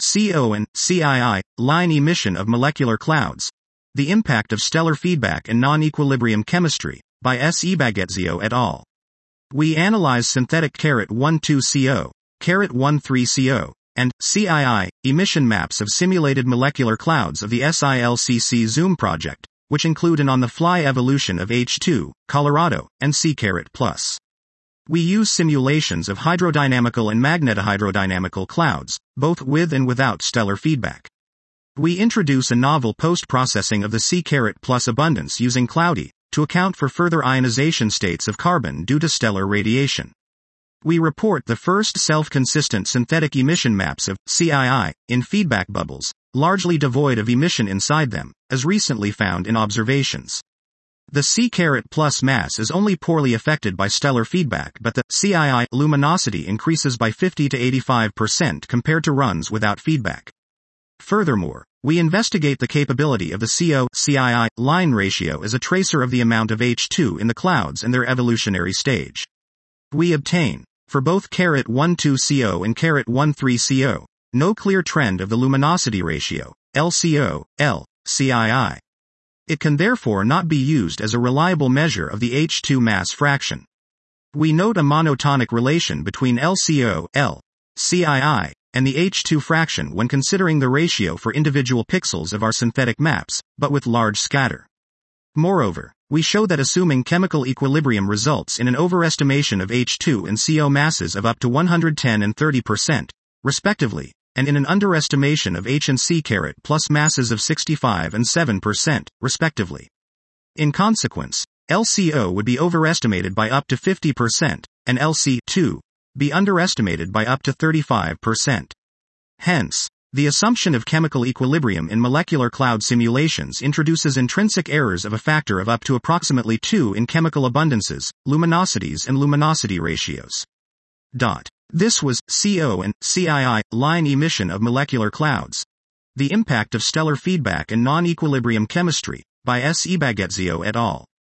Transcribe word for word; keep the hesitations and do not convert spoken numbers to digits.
C O and C I I line emission of molecular clouds. The impact of stellar feedback and non-equilibrium chemistry, by S. Ibagezio et al. We analyze synthetic carat twelve C O, carat thirteen C O, and C I I emission maps of simulated molecular clouds of the S I L C C Zoom project, which include an on-the-fly evolution of H two, Colorado, and C carat plus. We use simulations of hydrodynamical and magnetohydrodynamical clouds, both with and without stellar feedback. We introduce a novel post-processing of the C carat plus abundance using Cloudy, to account for further ionization states of carbon due to stellar radiation. We report the first self-consistent synthetic emission maps of C I I in feedback bubbles, largely devoid of emission inside them, as recently found in observations. The C carat plus mass is only poorly affected by stellar feedback, but the C I I luminosity increases by fifty to eighty-five percent compared to runs without feedback. Furthermore, we investigate the capability of the C O C I I line ratio as a tracer of the amount of H two in the clouds and their evolutionary stage. We obtain, for both carat twelve C O and carat thirteen C O, no clear trend of the luminosity ratio, L C O, L, C I I. It can therefore not be used as a reliable measure of the H two mass fraction. We note a monotonic relation between L C O, L, C I I, and the H two fraction when considering the ratio for individual pixels of our synthetic maps, but with large scatter. Moreover, we show that assuming chemical equilibrium results in an overestimation of H two and C O masses of up to one hundred ten and thirty percent, respectively, and in an underestimation of H and C carat plus masses of sixty-five and seven percent, respectively. In consequence, L C O would be overestimated by up to fifty percent, and L C two be underestimated by up to thirty-five percent. Hence, the assumption of chemical equilibrium in molecular cloud simulations introduces intrinsic errors of a factor of up to approximately two in chemical abundances, luminosities and luminosity ratios. Dot. This was C O and C I I line emission of molecular clouds. The impact of stellar feedback and non-equilibrium chemistry, by S. Ibagezio et al.